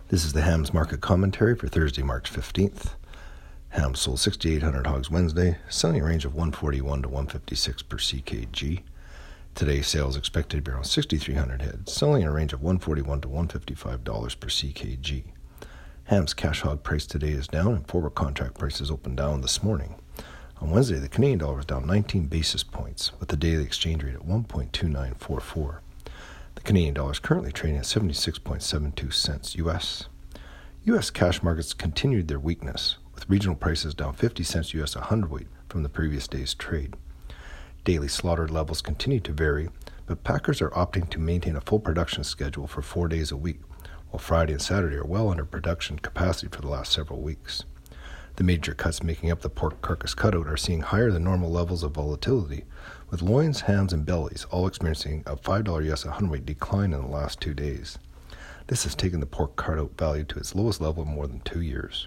This is the Hams Market Commentary for Thursday, March 15th. Hams sold 6,800 hogs Wednesday, selling a range of 141 to 156 per ckg. Today, sales expected to be around 6,300 head, selling in a range of $141 to $155 per ckg. Hams cash hog price today is down, and forward contract prices opened down this morning. On Wednesday, the Canadian dollar was down 19 basis points, with the daily exchange rate at 1.2944. The Canadian dollar is currently trading at 76.72 cents U.S. U.S. cash markets continued their weakness, with regional prices down 50 cents U.S. a hundredweight from the previous day's trade. Daily slaughter levels continue to vary, but packers are opting to maintain a full production schedule for 4 days a week, while Friday and Saturday are well under production capacity for the last several weeks. The major cuts making up the pork carcass cutout are seeing higher than normal levels of volatility, with loins, hams, and bellies all experiencing a $5 U.S. a hundredweight decline in the last 2 days. This has taken the pork cutout value to its lowest level in more than 2 years.